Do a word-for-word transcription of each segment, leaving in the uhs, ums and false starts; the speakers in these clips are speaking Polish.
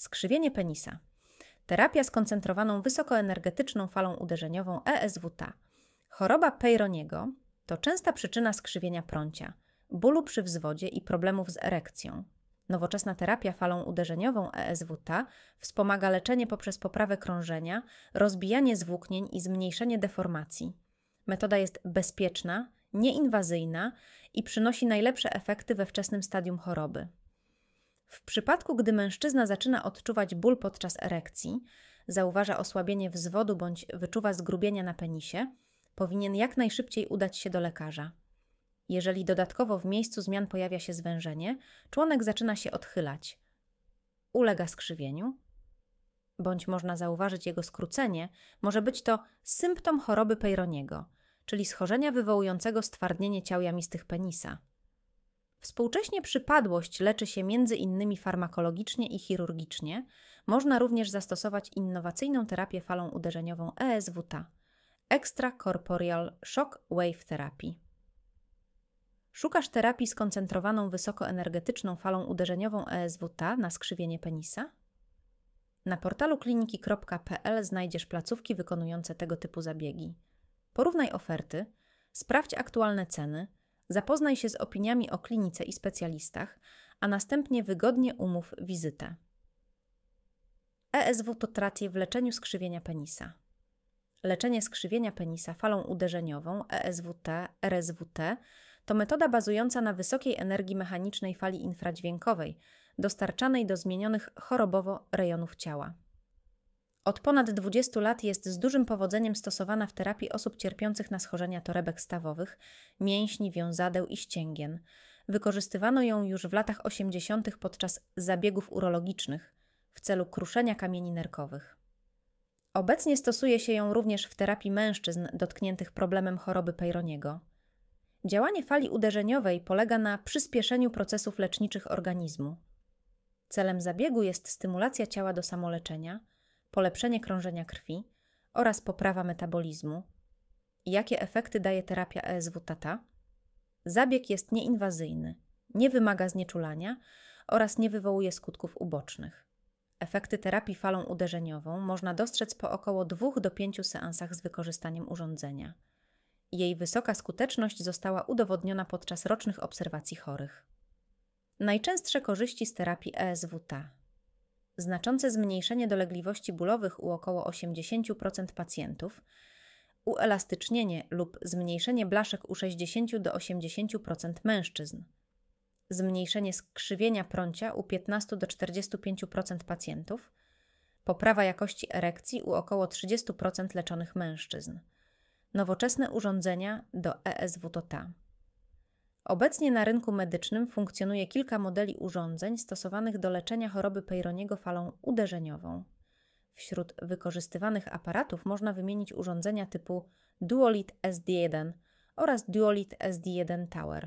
Skrzywienie penisa. Terapia skoncentrowaną wysokoenergetyczną falą uderzeniową E S W T. Choroba Peyronie'ego to częsta przyczyna skrzywienia prącia, bólu przy wzwodzie i problemów z erekcją. Nowoczesna terapia falą uderzeniową E S W T wspomaga leczenie poprzez poprawę krążenia, rozbijanie zwłóknień i zmniejszenie deformacji. Metoda jest bezpieczna, nieinwazyjna i przynosi najlepsze efekty we wczesnym stadium choroby. W przypadku, gdy mężczyzna zaczyna odczuwać ból podczas erekcji, zauważa osłabienie wzwodu bądź wyczuwa zgrubienia na penisie, powinien jak najszybciej udać się do lekarza. Jeżeli dodatkowo w miejscu zmian pojawia się zwężenie, członek zaczyna się odchylać, ulega skrzywieniu, bądź można zauważyć jego skrócenie, może być to symptom choroby Peyronie'ego, czyli schorzenia wywołującego stwardnienie ciał jamistych penisa. Współcześnie przypadłość leczy się między innymi farmakologicznie i chirurgicznie. Można również zastosować innowacyjną terapię falą uderzeniową E S W T – Extracorporeal Shock Wave Therapy. Szukasz terapii skoncentrowaną wysokoenergetyczną falą uderzeniową E S W T na skrzywienie penisa? Na portalu kliniki kropka p l znajdziesz placówki wykonujące tego typu zabiegi. Porównaj oferty, sprawdź aktualne ceny, zapoznaj się z opiniami o klinice i specjalistach, a następnie wygodnie umów wizytę. E S W to tratie w leczeniu skrzywienia penisa. Leczenie skrzywienia penisa falą uderzeniową E S W T, R S W T to metoda bazująca na wysokiej energii mechanicznej fali infradźwiękowej, dostarczanej do zmienionych chorobowo rejonów ciała. Od ponad dwudziestu lat jest z dużym powodzeniem stosowana w terapii osób cierpiących na schorzenia torebek stawowych, mięśni, wiązadeł i ścięgien. Wykorzystywano ją już w latach osiemdziesiątych podczas zabiegów urologicznych w celu kruszenia kamieni nerkowych. Obecnie stosuje się ją również w terapii mężczyzn dotkniętych problemem choroby Peyronie'ego. Działanie fali uderzeniowej polega na przyspieszeniu procesów leczniczych organizmu. Celem zabiegu jest stymulacja ciała do samoleczenia, polepszenie krążenia krwi oraz poprawa metabolizmu. Jakie efekty daje terapia E S W T? Zabieg jest nieinwazyjny, nie wymaga znieczulania oraz nie wywołuje skutków ubocznych. Efekty terapii falą uderzeniową można dostrzec po około dwóch do pięciu seansach z wykorzystaniem urządzenia. Jej wysoka skuteczność została udowodniona podczas rocznych obserwacji chorych. Najczęstsze korzyści z terapii E S W T. Znaczące zmniejszenie dolegliwości bólowych u około osiemdziesiąt procent pacjentów, uelastycznienie lub zmniejszenie blaszek u sześćdziesiąt do osiemdziesięciu procent mężczyzn, zmniejszenie skrzywienia prącia u piętnaście do czterdziestu pięciu procent pacjentów, poprawa jakości erekcji u około trzydziestu procent leczonych mężczyzn, nowoczesne urządzenia do E S W T. Obecnie na rynku medycznym funkcjonuje kilka modeli urządzeń stosowanych do leczenia choroby Peyronie'ego falą uderzeniową. Wśród wykorzystywanych aparatów można wymienić urządzenia typu Duolith S D jeden oraz Duolith S D jeden Tower.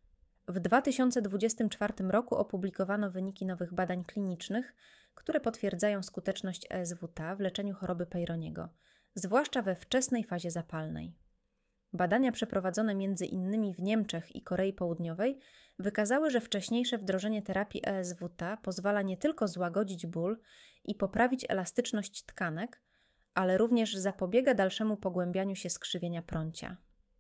W dwa tysiące dwudziestym czwartym roku opublikowano wyniki nowych badań klinicznych, które potwierdzają skuteczność E S W T w leczeniu choroby Peyronie'ego, zwłaszcza we wczesnej fazie zapalnej. Badania przeprowadzone między innymi w Niemczech i Korei Południowej wykazały, że wcześniejsze wdrożenie terapii E S W T pozwala nie tylko złagodzić ból i poprawić elastyczność tkanek, ale również zapobiega dalszemu pogłębianiu się skrzywienia prącia.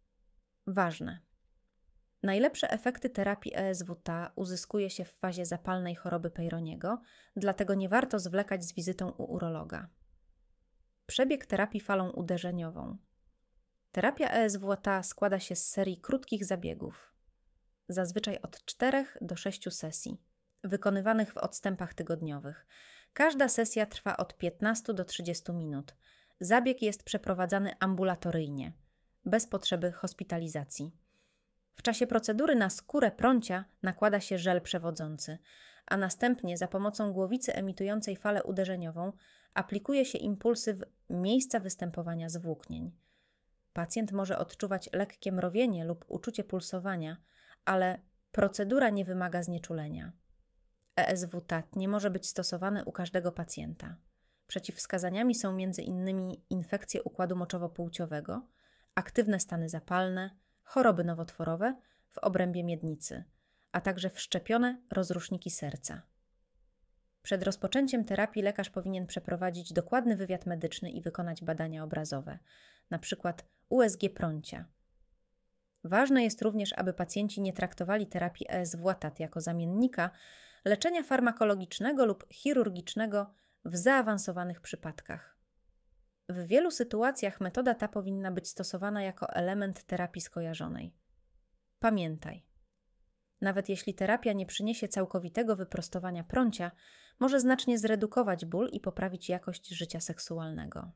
Ważne. Najlepsze efekty terapii E S W T uzyskuje się w fazie zapalnej choroby Peyronie'ego, dlatego nie warto zwlekać z wizytą u urologa. Przebieg terapii falą uderzeniową. Terapia E S W T składa się z serii krótkich zabiegów, zazwyczaj od czterech do sześciu sesji, wykonywanych w odstępach tygodniowych. Każda sesja trwa od piętnastu do trzydziestu minut. Zabieg jest przeprowadzany ambulatoryjnie, bez potrzeby hospitalizacji. W czasie procedury na skórę prącia nakłada się żel przewodzący, a następnie za pomocą głowicy emitującej falę uderzeniową aplikuje się impulsy w miejsca występowania zwłóknień. Pacjent może odczuwać lekkie mrowienie lub uczucie pulsowania, ale procedura nie wymaga znieczulenia. E S W T nie może być stosowane u każdego pacjenta. Przeciwwskazaniami są między innymi infekcje układu moczowo-płciowego, aktywne stany zapalne, choroby nowotworowe w obrębie miednicy, a także wszczepione rozruszniki serca. Przed rozpoczęciem terapii lekarz powinien przeprowadzić dokładny wywiad medyczny i wykonać badania obrazowe, np. U S G prącia. Ważne jest również, aby pacjenci nie traktowali terapii E S W A T A T jako zamiennika leczenia farmakologicznego lub chirurgicznego w zaawansowanych przypadkach. W wielu sytuacjach metoda ta powinna być stosowana jako element terapii skojarzonej. Pamiętaj, nawet jeśli terapia nie przyniesie całkowitego wyprostowania prącia, może znacznie zredukować ból i poprawić jakość życia seksualnego.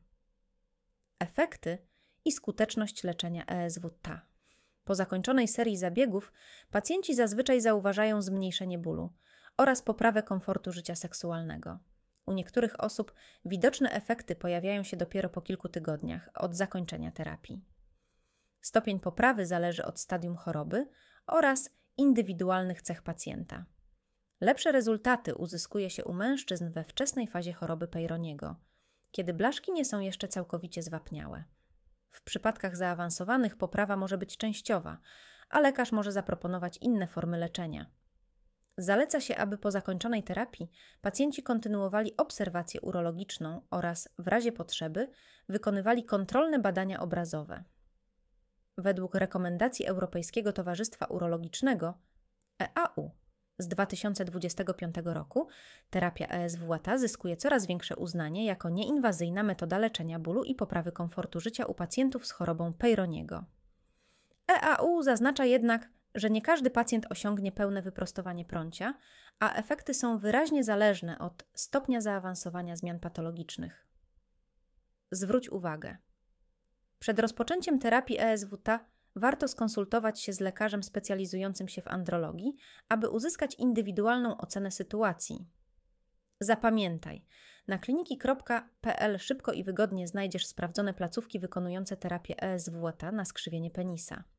Efekty i skuteczność leczenia E S W T A. Po zakończonej serii zabiegów pacjenci zazwyczaj zauważają zmniejszenie bólu oraz poprawę komfortu życia seksualnego. U niektórych osób widoczne efekty pojawiają się dopiero po kilku tygodniach od zakończenia terapii. Stopień poprawy zależy od stadium choroby oraz indywidualnych cech pacjenta. Lepsze rezultaty uzyskuje się u mężczyzn we wczesnej fazie choroby Peyronieego, kiedy blaszki nie są jeszcze całkowicie zwapniałe. W przypadkach zaawansowanych poprawa może być częściowa, a lekarz może zaproponować inne formy leczenia. Zaleca się, aby po zakończonej terapii pacjenci kontynuowali obserwację urologiczną oraz, w razie potrzeby, wykonywali kontrolne badania obrazowe. Według rekomendacji Europejskiego Towarzystwa Urologicznego E A U z dwa tysiące dwudziestego piątego roku terapia E S W A T A zyskuje coraz większe uznanie jako nieinwazyjna metoda leczenia bólu i poprawy komfortu życia u pacjentów z chorobą Peyronieego. E A U zaznacza jednak, że nie każdy pacjent osiągnie pełne wyprostowanie prącia, a efekty są wyraźnie zależne od stopnia zaawansowania zmian patologicznych. Zwróć uwagę. Przed rozpoczęciem terapii E S W T A warto skonsultować się z lekarzem specjalizującym się w andrologii, aby uzyskać indywidualną ocenę sytuacji. Zapamiętaj, na kliniki kropka p l szybko i wygodnie znajdziesz sprawdzone placówki wykonujące terapię E S W A T A na skrzywienie penisa.